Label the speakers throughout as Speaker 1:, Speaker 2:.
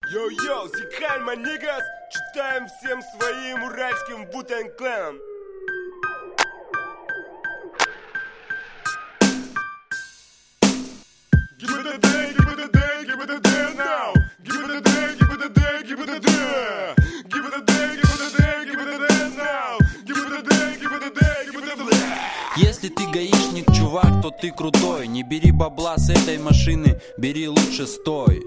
Speaker 1: Йоу-йоу, зикаль, манигас, читаем всем своим уральским Wu-Tang Clan. Give it a day, give it a day, give it a day now. Give it a day, give it a day, give it a day. Give it a day, give it a day, give it a day now. Give it a day, give it a day, give it a day.
Speaker 2: Если ты гаишник, чувак, то ты крутой. Не бери бабла с этой машины, бери лучше стой.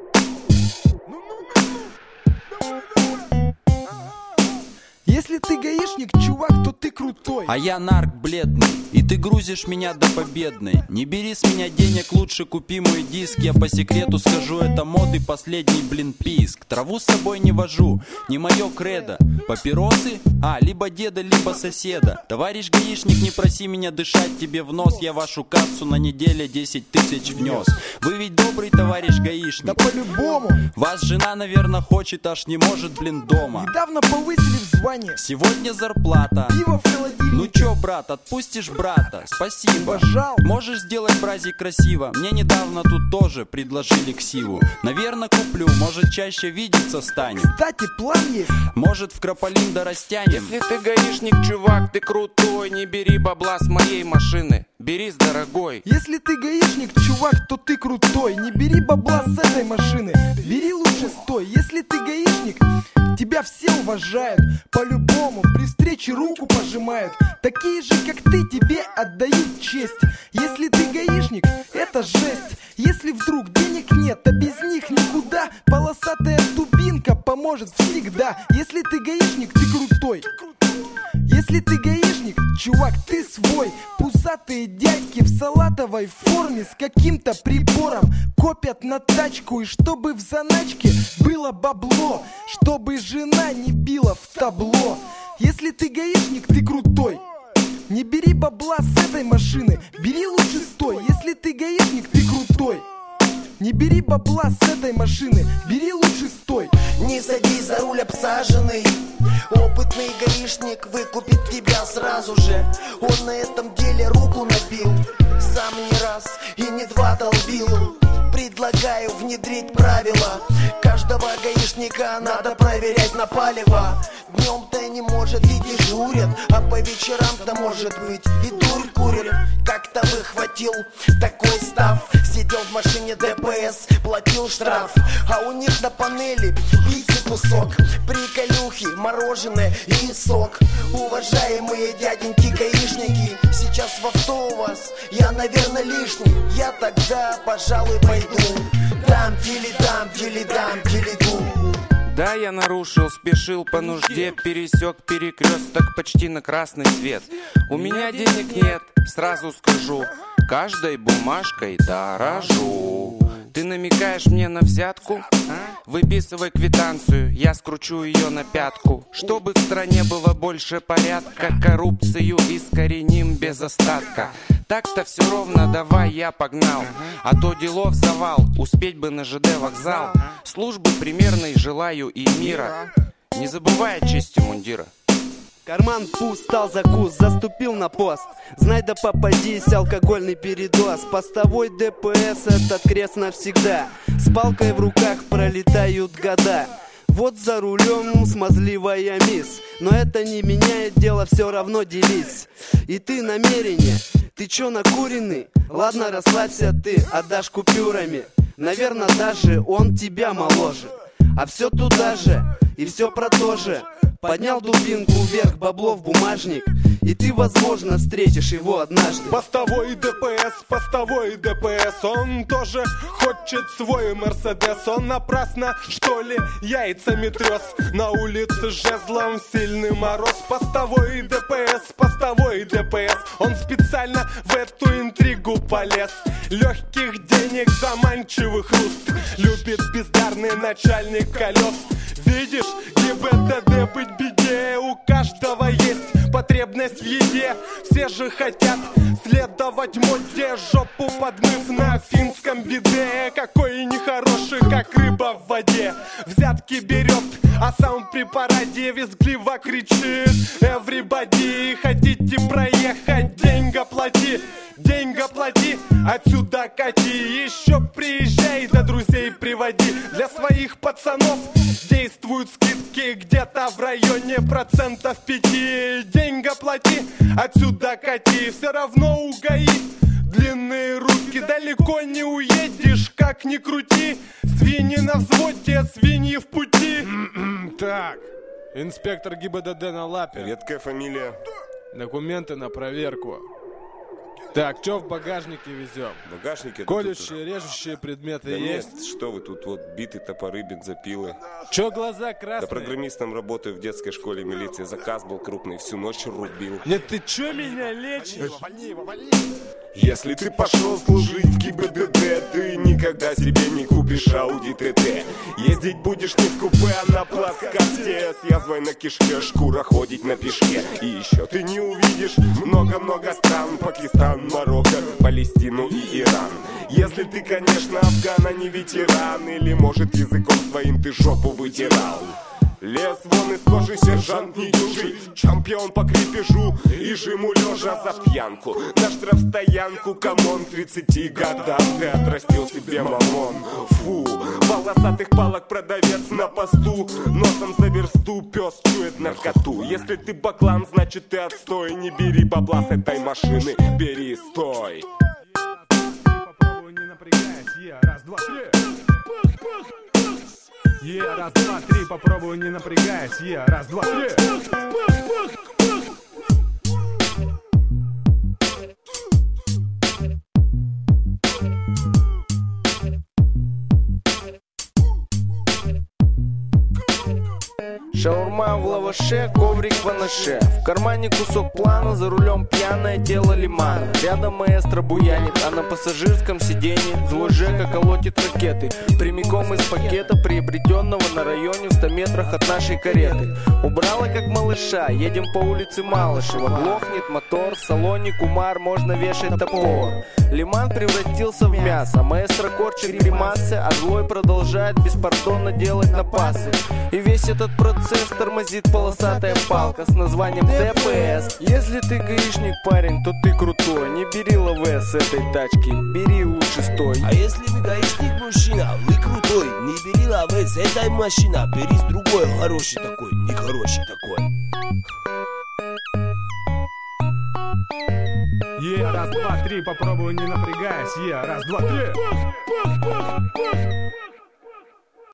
Speaker 3: Если ты гаишник, чувак, то ты крутой.
Speaker 2: А я нарк бледный, и ты грузишь меня до победной. Не бери с меня денег, лучше купи мой диск. Я по секрету скажу, это моды последний, блин, писк. Траву с собой не вожу, не мое кредо. Папиросы? Либо деда, либо соседа. Товарищ гаишник, не проси меня дышать тебе в нос. Я вашу кассу на неделе 10 тысяч внес. Вы ведь добрый товарищ гаишник?
Speaker 3: Да по-любому.
Speaker 2: Вас жена, наверное, хочет, аж не может, блин, дома.
Speaker 3: Недавно повысили в звании.
Speaker 2: Сегодня зарплата.
Speaker 3: Пиво в холодильнике.
Speaker 2: Ну чё, брат, отпустишь брата? Спасибо.
Speaker 3: Пожал.
Speaker 2: Можешь сделать, бразик, красиво. Мне недавно тут тоже предложили ксиву. Наверное, куплю, может, чаще видеться станем.
Speaker 3: Кстати, план есть.
Speaker 2: Может, в Крополин да растянем.
Speaker 4: Если ты гаишник, чувак, ты крутой. Не бери бабла с моей машины, бери с дорогой.
Speaker 3: Если ты гаишник, чувак, то ты крутой. Не бери бабла с этой машины, бери лучше стой. Если ты гаишник, тебя все уважают. По-любому, при встрече руку пожимают. Такие же, как ты, тебе отдают честь. Если ты гаишник, это жесть. Если вдруг денег нет, а без них никуда, полосатая дубинка поможет всегда. Если ты гаишник, ты крутой. Если ты гаишник, чувак, ты свой. Пузатые дядьки в салатовой форме с каким-то прибором копят на тачку. И чтобы в заначке было бабло, чтобы жена не била в табло. Если ты гаишник, ты крутой. Не бери бабла с этой машины, бери лучше стой. Если ты гаишник, ты крутой. Не бери бабла с этой машины, бери лучше стой.
Speaker 5: Не садись за руль обсаженный. Опытный гаишник выкупит тебя сразу же. Он на этом деле руку набил. Сам не раз и не два долбил. Предлагаю внедрить правила. Каждого гаишника надо проверять на палево. Днем-то не может и дежурят, а по вечерам-то может быть и дурь курят. Как-то выхватил такой став. Сидел в машине ДПС, платил штраф. А у них на панели пиццы кусок, приколюхи, мороженое и сок. Уважаемые дяденьки гаишники, сейчас в авто у вас я, наверное, лишний. Я тогда, пожалуй, пойду. Дам, дили-дам, дили-дам, дили-ду.
Speaker 4: Да, я нарушил, спешил по нужде, пересек перекресток почти на красный свет. У меня денег нет, сразу скажу, каждой бумажкой дорожу. Ты намекаешь мне на взятку? Выписывай квитанцию, я скручу ее на пятку. Чтобы в стране было больше порядка, коррупцию искореним без остатка. Так-то все ровно, давай я погнал. А то делов завал, успеть бы на ЖД вокзал. Службы примерной желаю и мира, не забывай о чести мундира.
Speaker 6: Карман пуст, стал закус, заступил на пост. Знай да попадись, алкогольный передоз. Постовой ДПС, этот крест навсегда. С палкой в руках пролетают года. Вот за рулем смазливая мисс. Но это не меняет дело, все равно делись. И ты намерение, ты чё накуренный? Ладно, расслабься ты, отдашь купюрами. Наверное, даже он тебя моложе. А все туда же, и все про то же. Поднял дубинку вверх, бабло в бумажник, и ты, возможно, встретишь его однажды.
Speaker 1: Постовой ДПС, он тоже хочет свой Мерседес. Он напрасно, что ли, яйцами трес. На улице жезлом сильный мороз. Постовой ДПС, он специально в эту интригу полез. Легких денег, заманчивый хруст. Любит бездарный начальник колес. Видишь, ГИБДД быть беде. У каждого есть потребность в еде. Все же хотят следовать моде, жопу подмыв на финском биде. Какой нехороший, как рыба в воде. Взятки берет, а сам при параде визгливо кричит: everybody, хотите проехать, деньга плати. Деньга плати, отсюда кати. Еще приезжай, да друзей приводи. Для своих моих пацанов действуют скидки где-то в районе 5%. Деньга плати, отсюда кати, все равно угои. Длинные руки, далеко не уедешь, как ни крути. Свиньи на взводе, свиньи в пути.
Speaker 3: Так, инспектор ГИБДД на лапе.
Speaker 7: Редкая фамилия.
Speaker 3: Документы на проверку. Так, что в багажнике везем?
Speaker 7: В багажнике?
Speaker 3: Колющие, режущие предметы
Speaker 7: да
Speaker 3: есть?
Speaker 7: Нет, что вы тут, вот биты, топоры, бензопилы.
Speaker 3: Чё глаза красные?
Speaker 7: Да программистом работаю в детской школе милиции. Заказ был крупный, всю ночь рубил.
Speaker 3: Нет, ты чё меня лечишь?
Speaker 7: Если ты пошел служить в ГИБДД, ты никогда себе не купишь Audi TT. Ездить будешь не в купе, а на плацкарте. С язвой на кишке, шкура ходить на пешке. И еще ты не увидишь много-много стран: Пакистан, Марокко, Палестину и Иран. Если ты, конечно, афган, а не ветеран. Или, может, языком своим ты жопу вытирал. Лес вон из кожи, сержант не дюжий, чемпион по крепежу и жиму лежа за пьянку. На штрафстоянку, камон, к 30 годам ты отрастил себе мамон. Фу, волосатых палок продавец на посту, носом за версту пес чует наркоту. Если ты баклан, значит ты отстой. Не бери бабла с этой машины, бери, стой.
Speaker 8: Попробуй не напрягаясь, раз, два, три. Раз, два, три, попробуй не напрягаясь, раз, два, три.
Speaker 4: Шаурма в лаваше, коврик в анаше. В кармане кусок плана, за рулем пьяное тело лимана. Рядом маэстро буянит, а на пассажирском сиденье злой Жека колотит ракеты. Прямиком из пакета, приобретенного на районе в 100 метрах от нашей кареты. Убрала как малыша, едем по улице Малышева. Глохнет мотор, в салоне кумар, можно вешать топор. Лиман превратился в мясо, маэстро корчит гримасы, а злой продолжает беспардонно делать напасы. И весь этот процесс тормозит полосатая палка с названием ДПС. Если ты гаишник, парень, то ты крутой. Не бери лавэ с этой тачки, бери лучше стой.
Speaker 9: А если вы гаишник, мужчина, вы крутой, не бери лавэ с этой машины, бери с другой, хороший такой, нехороший такой.
Speaker 8: Раз, два, три, попробуй не напрягаясь, раз, два, три.